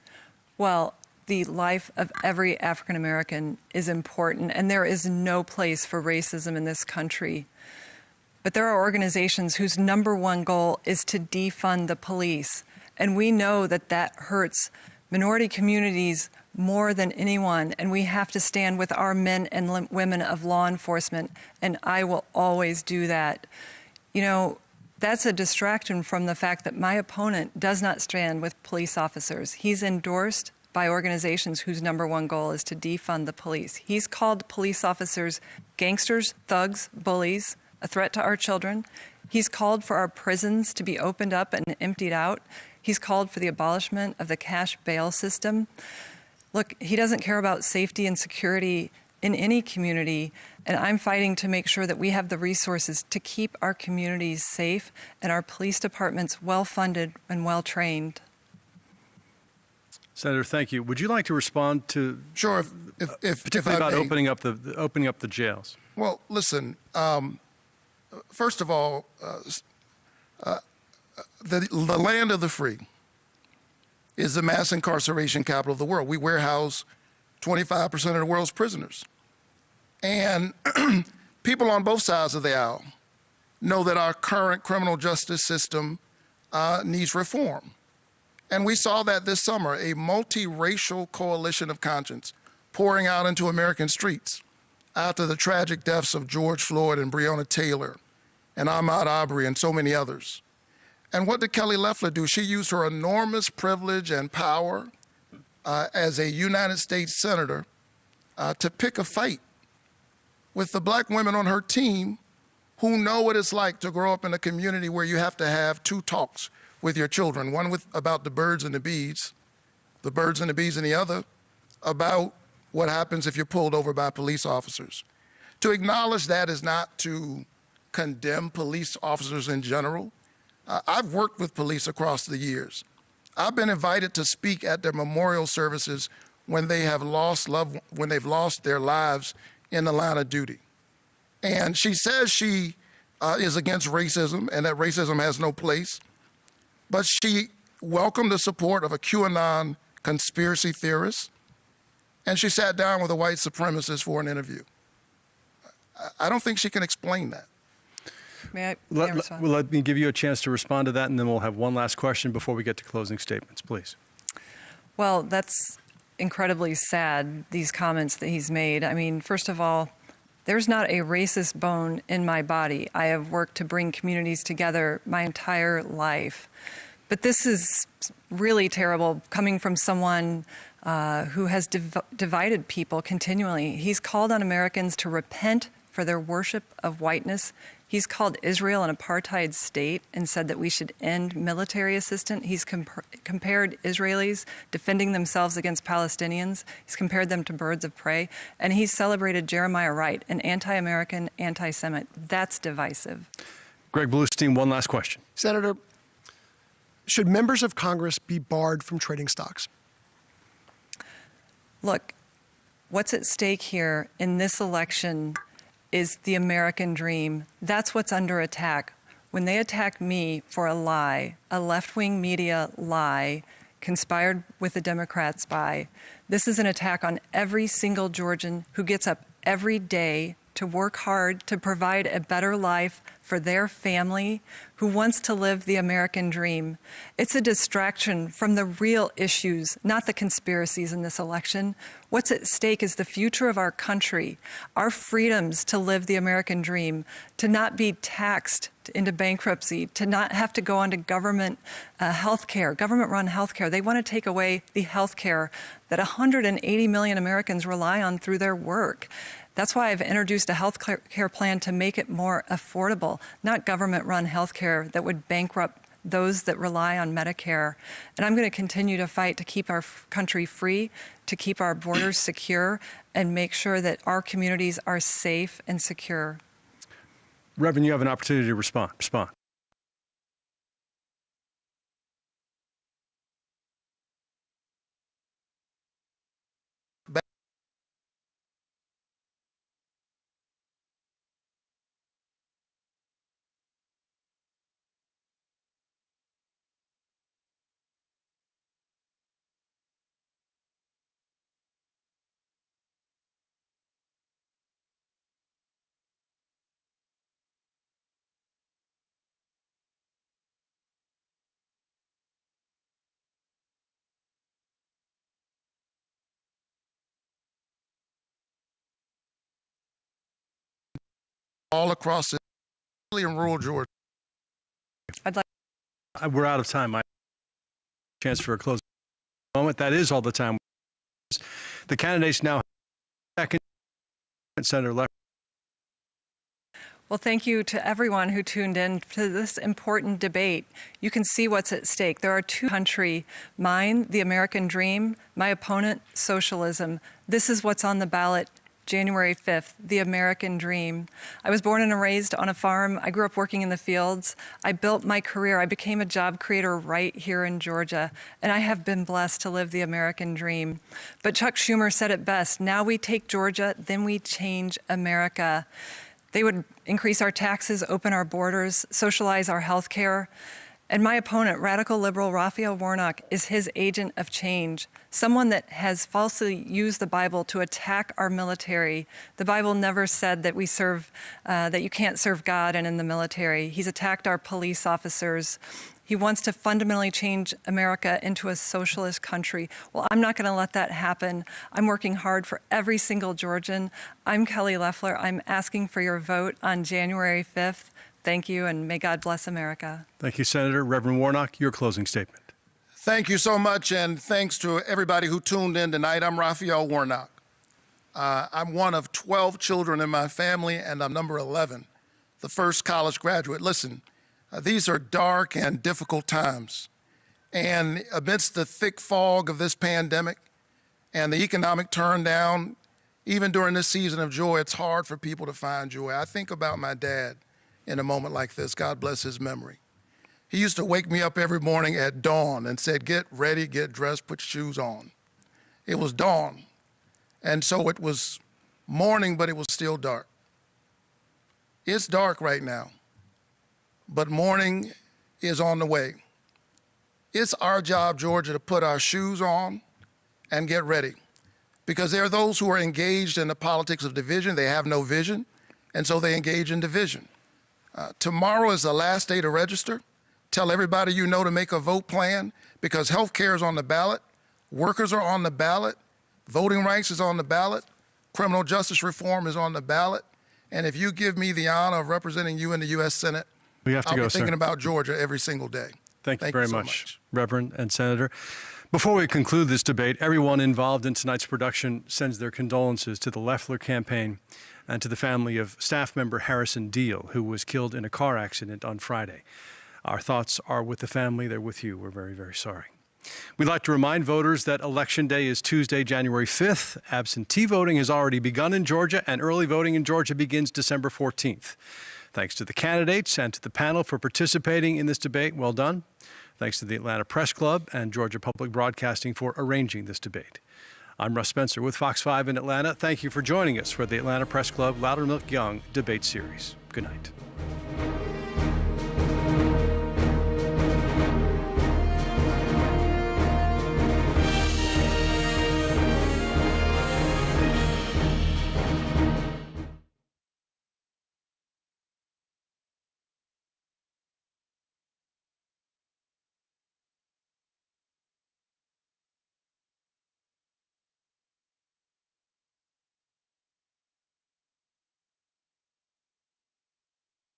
Well, the life of every African American is important, and there is no place for racism in this country. But there are organizations whose number one goal is to defund the police. And we know that that hurts minority communities more than anyone, and we have to stand with our men and lim- women of law enforcement, and I will always do that. You know, that's a distraction from the fact that my opponent does not stand with police officers. He's endorsed by organizations whose number one goal is to defund the police. He's called police officers gangsters, thugs, bullies, a threat to our children. He's called for our prisons to be opened up and emptied out. He's called for the abolishment of the cash bail system. Look, he doesn't care about safety and security in any community, and I'm fighting to make sure that we have the resources to keep our communities safe and our police departments well-funded and well-trained. Senator, thank you. Would you like to respond to, Sure, if, if, if particularly if I about may. opening up the, the opening up the jails? Well, listen, um, first of all, uh, uh, the, the land of the free is the mass incarceration capital of the world. We warehouse twenty-five percent of the world's prisoners. And people on both sides of the aisle know that our current criminal justice system uh, needs reform. And we saw that this summer, a multiracial coalition of conscience pouring out into American streets after the tragic deaths of George Floyd and Breonna Taylor and Ahmaud Arbery and so many others. And what did Kelly Loeffler do? She used her enormous privilege and power uh, as a United States senator uh, to pick a fight with the black women on her team who know what it's like to grow up in a community where you have to have two talks with your children, one with about the birds and the bees, the birds and the bees, and the other about what happens if you're pulled over by police officers. To acknowledge that is not to condemn police officers in general. Uh, I've worked with police across the years. I've been invited to speak at their memorial services when they have lost love, when they've lost their lives in the line of duty. And she says she uh, is against racism and that racism has no place, but she welcomed the support of a QAnon conspiracy theorist, and she sat down with a white supremacist for an interview. I don't think she can explain that. May I, may I Let, let, respond? well, let me give you a chance to respond to that, and then we'll have one last question before we get to closing statements, please. Well, that's incredibly sad, these comments that he's made. I mean, first of all, there's not a racist bone in my body. I have worked to bring communities together my entire life. But this is really terrible coming from someone uh, who has div divided people continually. He's called on Americans to repent for their worship of whiteness. He's called Israel an apartheid state and said that we should end military assistance. He's comp compared Israelis defending themselves against Palestinians. He's compared them to birds of prey. And he's celebrated Jeremiah Wright, an anti-American, anti-Semite. That's divisive. Greg Bluestein, one last question. Senator, should members of Congress be barred from trading stocks? Look, what's at stake here in this election is the American dream. That's what's under attack. When they attack me for a lie, a left-wing media lie, conspired with the Democrats by, this is an attack on every single Georgian who gets up every day to work hard to provide a better life for their family, who wants to live the American dream. It's a distraction from the real issues, not the conspiracies in this election. What's at stake is the future of our country, our freedoms to live the American dream, to not be taxed into bankruptcy, to not have to go onto government uh, health care, government-run health care. They want to take away the health care that one hundred eighty million Americans rely on through their work. That's why I've introduced a health care plan to make it more affordable, not government-run health care that would bankrupt those that rely on Medicare. And I'm going to continue to fight to keep our country free, to keep our borders secure, and make sure that our communities are safe and secure. Reverend, you have an opportunity to respond. Respond. All across the in rural Georgia. I'd like We're out of time. I have a chance for a closing moment. That is all the time. The candidates now have second. Senator Left. Well, thank you to everyone who tuned in to this important debate. You can see what's at stake. There are two countries, mine, the American dream, my opponent, socialism. This is what's on the ballot January fifth, the American dream. I was born and raised on a farm. I grew up working in the fields. I built my career. I became a job creator right here in Georgia, and I have been blessed to live the American dream. But Chuck Schumer said it best, now we take Georgia, then we change America. They would increase our taxes, open our borders, socialize our health care. And my opponent, radical liberal Raphael Warnock, is his agent of change, someone that has falsely used the Bible to attack our military. The Bible never said that we serve, uh, that you can't serve God and in the military. He's attacked our police officers. He wants to fundamentally change America into a socialist country. Well, I'm not going to let that happen. I'm working hard for every single Georgian. I'm Kelly Loeffler. I'm asking for your vote on January fifth. Thank you, and may God bless America. Thank you, Senator. Reverend Warnock, your closing statement. Thank you so much, and thanks to everybody who tuned in tonight. I'm Raphael Warnock. Uh, I'm one of twelve children in my family, and I'm number eleven, the first college graduate. Listen, uh, these are dark and difficult times. And amidst the thick fog of this pandemic and the economic turndown, even during this season of joy, it's hard for people to find joy. I think about my dad in a moment like this. God bless his memory. He used to wake me up every morning at dawn and said, get ready, get dressed, put your shoes on. It was dawn. And so it was morning, but it was still dark. It's dark right now, but morning is on the way. It's our job, Georgia, to put our shoes on and get ready, because there are those who are engaged in the politics of division. They have no vision, and so they engage in division. Uh, tomorrow is the last day to register. Tell everybody you know to make a vote plan, because health care is on the ballot, workers are on the ballot, voting rights is on the ballot, criminal justice reform is on the ballot, and if you give me the honor of representing you in the U S Senate, We have to I'll go, be thinking sir. about Georgia every single day. Thank you Thank very you so much, much. Reverend and Senator. Before we conclude this debate, everyone involved in tonight's production sends their condolences to the Loeffler campaign and to the family of staff member Harrison Deal, who was killed in a car accident on Friday. Our thoughts are with the family. They're with you. We're very, very sorry. We'd like to remind voters that Election Day is Tuesday, January fifth. Absentee voting has already begun in Georgia, and early voting in Georgia begins December fourteenth. Thanks to the candidates and to the panel for participating in this debate. Well done. Thanks to the Atlanta Press Club and Georgia Public Broadcasting for arranging this debate. I'm Russ Spencer with Fox five in Atlanta. Thank you for joining us for the Atlanta Press Club Loudermilk Young Debate Series. Good night.